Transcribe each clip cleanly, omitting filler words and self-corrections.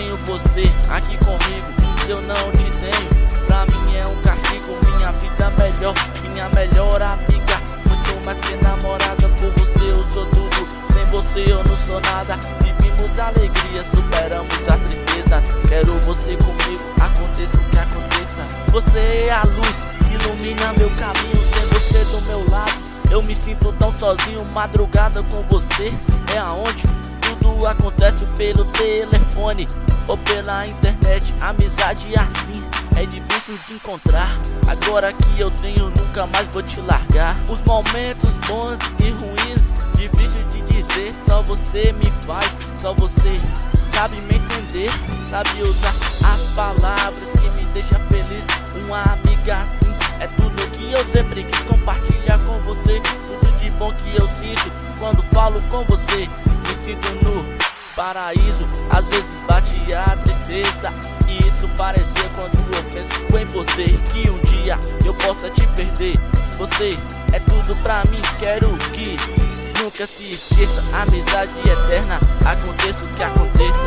tenho você aqui comigo. Se eu não te tenho, pra mim é um castigo. Minha vida melhor, minha melhor amiga, muito mais que namorada. Por você eu sou tudo, sem você eu não sou nada. Vivimos alegria, superamos a tristeza. Quero você comigo, aconteça o que aconteça. Você é a luz que ilumina meu caminho. Sem você do meu lado, eu me sinto tão sozinho. Madrugada com você é aonde tudo acontece, pelo telefone ou pela internet. Amizade assim é difícil de encontrar. Agora que eu tenho, nunca mais vou te largar. Os momentos bons e ruins, difícil de dizer. Só você me faz, só você sabe me entender. Sabe usar as palavras que me deixam feliz. Uma amiga assim é tudo que eu sempre quis compartilhar com você. Tudo de bom que eu sinto quando falo com você. Me sinto no paraíso, às vezes bate a tristeza. E isso parecia quando eu penso em você, que um dia eu possa te perder. Você é tudo pra mim, quero que nunca se esqueça. Amizade eterna, aconteça o que aconteça.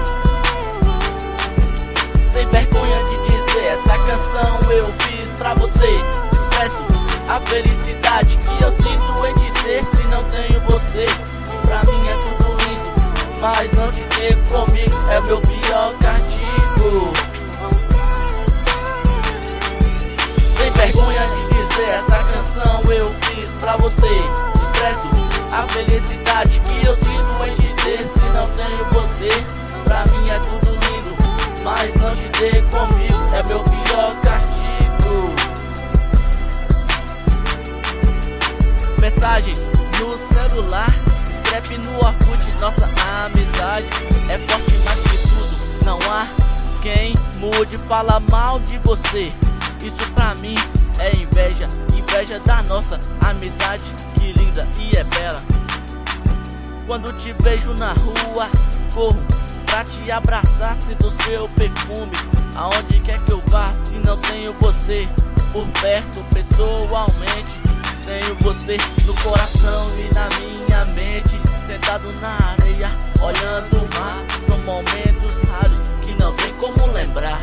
Sem vergonha de dizer, essa canção eu fiz pra você. Expresso a felicidade que eu sinto em te ter. Se não tenho você, pra mim é tudo lindo, mas não te ter comigo é meu pior castigo. Sem vergonha de dizer, essa canção eu fiz pra você. Expresso a felicidade que eu sinto em te ter. Se não tenho você, pra mim é tudo lindo, mas não te ter comigo é meu pior castigo. Mensagens no celular, escreve no Orkut. Nossa amizade é forte mais que tudo. Não há quem mude, fala mal de você. Isso pra mim é inveja, inveja da nossa amizade, que linda e é bela. Quando te vejo na rua, corro pra te abraçar, sinto seu perfume aonde quer que eu vá. Se não tenho você por perto pessoalmente, tenho você no coração e na minha mente. Sentado na areia, olhando o mar. São momentos raros que não tem como lembrar.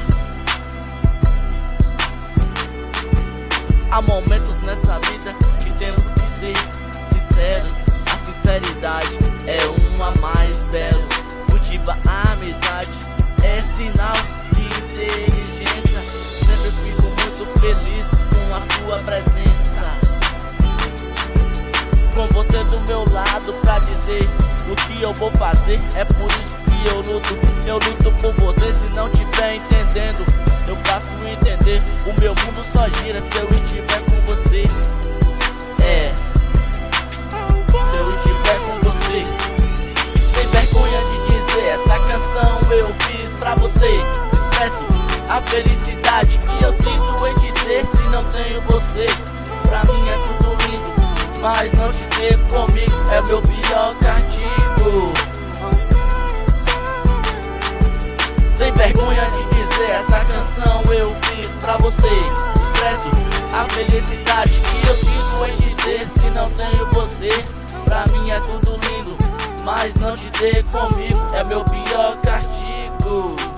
Há momentos nessa vida que temos que ser sinceros. A sinceridade é uma mais bela. Cultiva a amizade, é sinal de inteligência. Sempre fico muito feliz com a sua presença. Com você do meu lado pra dizer o que eu vou fazer. É por isso que eu luto por você. Se não tiver entendendo, eu faço entender. O meu mundo só gira se eu estiver com você. Se eu estiver com você. Sem vergonha de dizer, essa canção eu fiz pra você. Expresso a felicidade que eu sinto em te ter. Se não tenho você, pra mim é tudo lindo, mas não te ter comigo é meu pior castigo. Sem vergonha de dizer, essa canção eu fiz pra você. Expresso a felicidade que eu sinto em te ter. Se não tenho você, pra mim é tudo lindo, mas não te ter comigo é meu pior castigo.